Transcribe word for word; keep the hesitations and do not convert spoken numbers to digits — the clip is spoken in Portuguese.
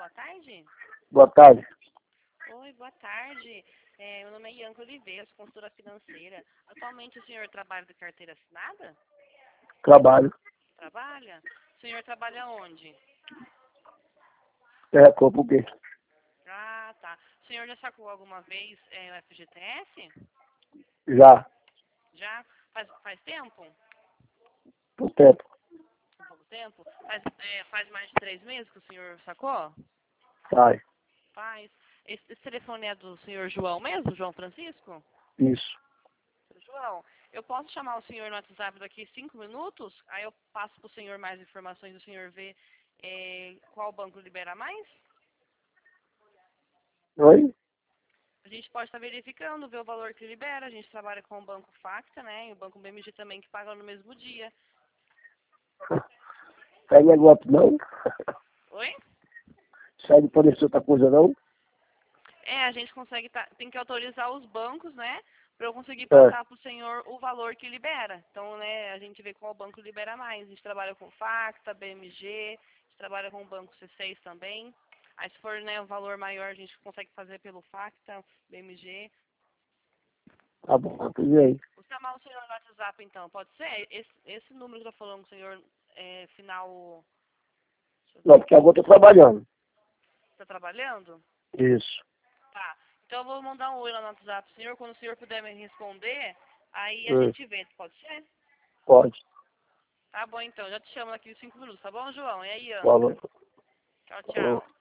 boa tarde. Boa tarde. Oi, boa tarde. É, meu nome é Ianca Oliveira, sou consultora financeira. Atualmente o senhor trabalha de carteira assinada? Trabalho. Trabalha? O senhor trabalha onde? É, corpo o quê? Ah, tá. O senhor já sacou alguma vez é, o F G T S? Já. Já? Faz, faz tempo? Por tempo. Um pouco tempo? Faz, é, faz mais de três meses que o senhor sacou? Sai. Faz. Esse, esse telefone é do senhor João mesmo, João Francisco? Isso. João, eu posso chamar o senhor no WhatsApp daqui cinco minutos? Aí eu passo para o senhor mais informações, o senhor vê é, qual banco libera mais? Oi? A gente pode estar verificando, ver o valor que libera. A gente trabalha com o Banco Facta, né? E o Banco B M G também, que paga no mesmo dia. Sai negócio não? Oi? Sai de poder outra coisa não? É, a gente consegue, tá, tem que autorizar os bancos, né? Para eu conseguir É. passar para o senhor o valor que libera. Então, né, a gente vê qual banco libera mais. A gente trabalha com Facta, B M G, a gente trabalha com o Banco C seis também. Aí, se for, né, um valor maior, a gente consegue fazer pelo Facta, B M G. Tá bom, tudo aí. Vou chamar o senhor no WhatsApp, então. Pode ser? Esse, esse número que eu tô falando com o senhor, é, final... Deixa eu Não, ver porque agora aqui. eu tô trabalhando. Tá trabalhando? Isso. Tá. Então, eu vou mandar um oi lá no WhatsApp, senhor. Quando o senhor puder me responder, aí a Hum, gente vê. Pode ser? pode. Tá bom, então. Já te chamo daqui em cinco minutos, tá bom, João? E aí, Falou. Anca? Tchau, Falou. tchau.